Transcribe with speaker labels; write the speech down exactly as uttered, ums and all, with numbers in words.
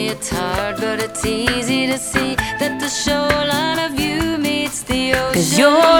Speaker 1: me it's hard, but it's easy to see that the shoreline of you meets the ocean. 'Cause you're